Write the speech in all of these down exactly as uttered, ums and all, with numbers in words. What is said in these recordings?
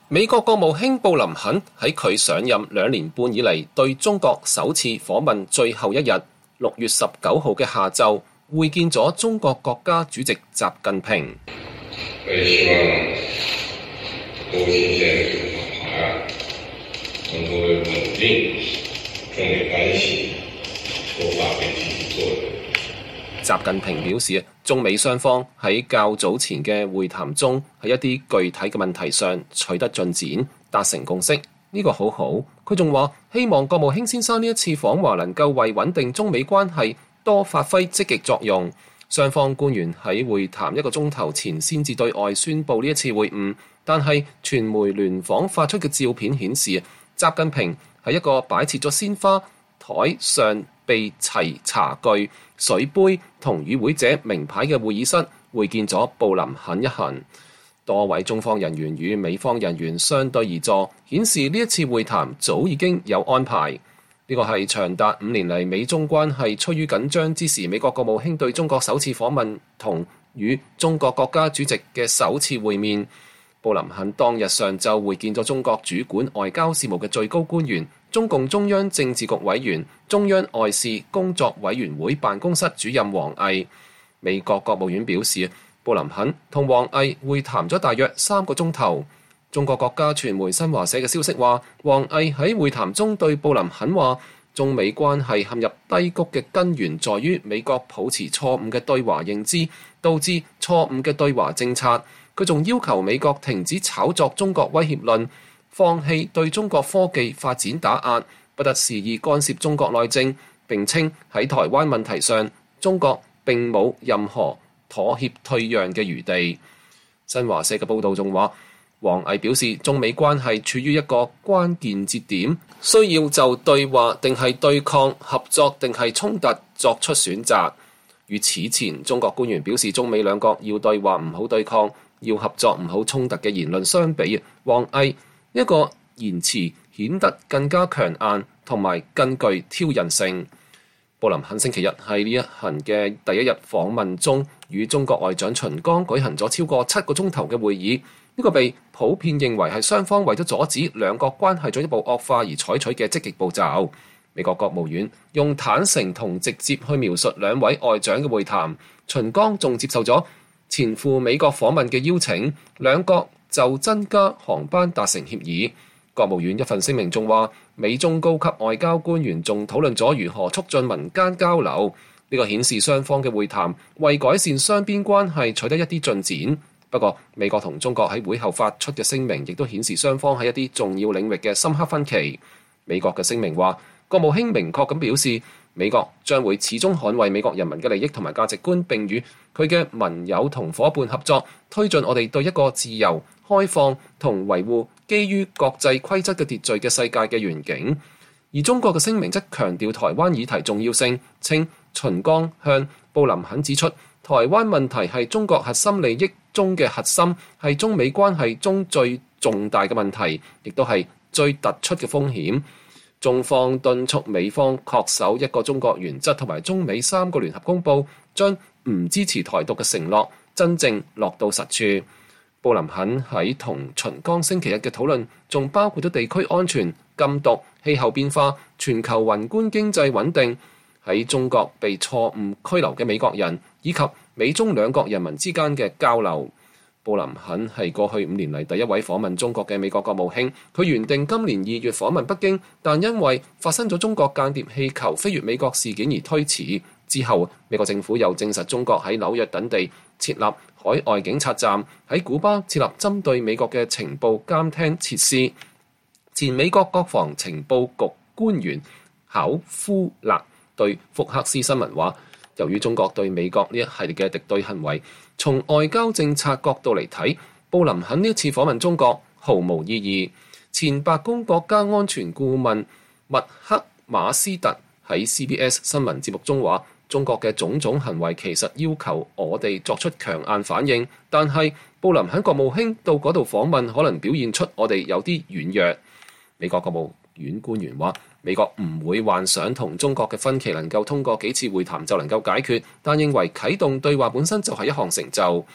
美國國務卿布林肯喺佢上任兩年半以嚟對中國首次訪問最後一日，六月十九號嘅下晝，會見咗中國國家主席習近平。 我也希望多新鮮海岸能夠為穩定中美關係多發揮積極作用。 習近平表示，中美雙方喺較早前嘅會談中，喺一啲具體嘅問題上取得進展，達成共識，呢個好好。佢仲話希望國務卿先生呢一次訪華能夠為穩定中美關係多發揮積極作用。雙方官員喺會談一個鐘頭前先至對外宣布呢一次會晤，但係傳媒聯訪發出嘅照片顯示，習近平喺一個擺設咗鮮花台上備齊茶具、水杯同與會者名牌嘅會議室會見咗布林肯一行。多位中方人員與美方人員相對而坐，顯示呢一次會談早已經有安排。呢個係長達五年嚟美中關係趨於緊張之時，美國國務卿對中國首次訪問同與中國國家主席嘅首次會面。布林肯當日上晝會見咗中國主管外交事務嘅最高官員，中共中央政治局委員、中央外事工作委員會辦公室主任王毅。美國國務院表示，布林肯同王毅會談咗大約三個鐘頭。中國國家傳媒新華社嘅消息話，王毅喺會談中對布林肯話，中美關係陷入低谷嘅根源在於美國抱持錯誤嘅對華認知，導致錯誤嘅對華政策。佢仲要求美國停止炒作中國威脅論，放棄對中國科技發展打壓，不得肆意干涉中國內政。並稱喺台灣問題上，中國並冇任何妥協退讓嘅餘地。新華社嘅報導仲話，王毅表示，中美關係處於一個關鍵節點，需要就對話定係對抗、合作定係衝突作出選擇。與此前中國官員表示中美兩國要對話唔好對抗，要合作唔好衝突嘅言論相比，王毅一個言辭顯得更加強硬同埋更具挑釁性。布林肯星期日喺呢一行嘅第一日訪問中，與中國外長秦剛舉行咗超過七個鐘頭嘅會議。呢個被普遍認為係雙方為咗阻止兩國關係進一步惡化而採取嘅積極步驟。美國國務院用坦誠同直接去描述兩位外長嘅會談。秦剛仲接受咗前赴美國訪問嘅邀請，兩國就增加航班達成協議。國務院一份聲明仲話，美中高級外交官員仲討論咗如何促進民間交流。呢個顯示雙方嘅會談為改善雙邊關係取得一啲進展。不過，美國同中國喺會後發出嘅聲明亦都顯示雙方喺一啲重要領域嘅深刻分歧。美國嘅聲明話，國務卿明確咁表示，美國將會始終捍衛美國人民嘅利益同埋價值觀，並與佢嘅盟友同夥伴合作，推進我哋對一個自由、開放同維護基於國際規則嘅秩序嘅世界嘅願景。而中國嘅聲明則強調台灣議題重要性，稱秦剛向布林肯指出，台灣問題係中國核心利益中嘅核心，係中美關係中最重大嘅問題，亦都係最突出嘅風險。中方敦促美方恪守一個中國原則同埋中美三個聯合公報，將唔支持台獨嘅承諾真正落到實處。布林肯喺同秦剛星期日嘅討論，仲包括咗地區安全、禁毒、氣候變化、全球宏觀經濟穩定、喺中國被錯誤拘留嘅美國人，以及美中兩國人民之間嘅交流。布林肯係過去五年嚟第一位訪問中國嘅美國國務卿，佢原定今年二月訪問北京，但因為發生咗中國間諜氣球飛越美國事件而推遲。之後，美國政府又證實中國喺紐約等地設立海外警察站，喺古巴設立針對美國嘅情報監聽設施。前美國國防情報局官員考夫勒對福克斯新聞話，由於中國對美國呢一系列嘅敵對行為，從外交政策角度嚟睇，布林肯呢一次訪問中國毫無意義。前白宮國家安全顧問麥克馬斯特喺 C B S 新聞節目中話，中國嘅種種行為其實要求我哋作出強硬反應，但係布林肯國務卿到嗰度訪問，可能表現出我哋有啲軟弱。美國國務院官員話，美國唔會幻想同中國嘅分歧能夠通過幾次會談就能夠解決，但認為啟動對話本身就係一項成就。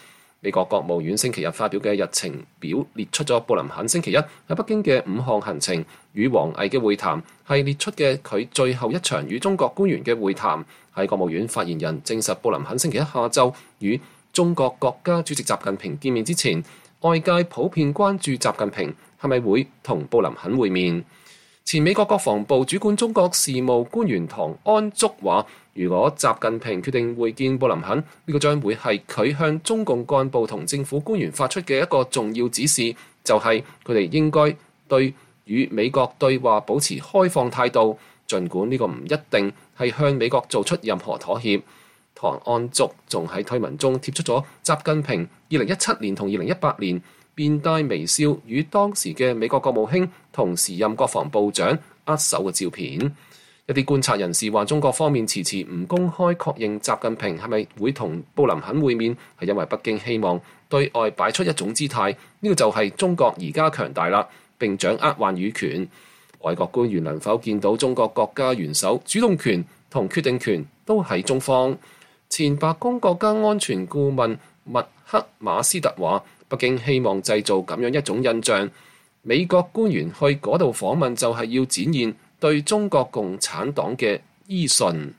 美國國務院星期日發表嘅日程表列出咗布林肯星期一喺北京嘅五項行程，與王毅嘅會談係列出嘅佢最後一場與中國官員嘅會談。喺國務院發言人證實布林肯星期一下晝與中國國家主席習近平見面之前，外界普遍關注習近平係咪會同布林肯會面。前美國國防部主管中國事務官員唐安竹話，如果習近平決定會見布林肯，呢、這個將會係佢向中共幹部同政府官員發出嘅一個重要指示，就係佢哋應該對與美國對話保持開放態度，儘管呢個唔一定係向美國做出任何妥協。唐安竹仲喺推文中貼出咗習近平二零一七年同二零一八年面帶微笑與當時嘅美國國務卿同時任國防部長握手嘅照片。一啲觀察人士話，中國方面遲遲唔公開確認習近平係咪會同布林肯會面，係因為北京希望對外擺出一種姿態，呢個就係中國而家強大啦，並掌握話語權。外國官員能否見到中國國家元首主動權同決定權都喺中方。前白宮國家安全顧問麥克馬斯特話，北京希望製造咁樣一種印象，美國官員去嗰度訪問就係要展現對中國共產黨嘅依信。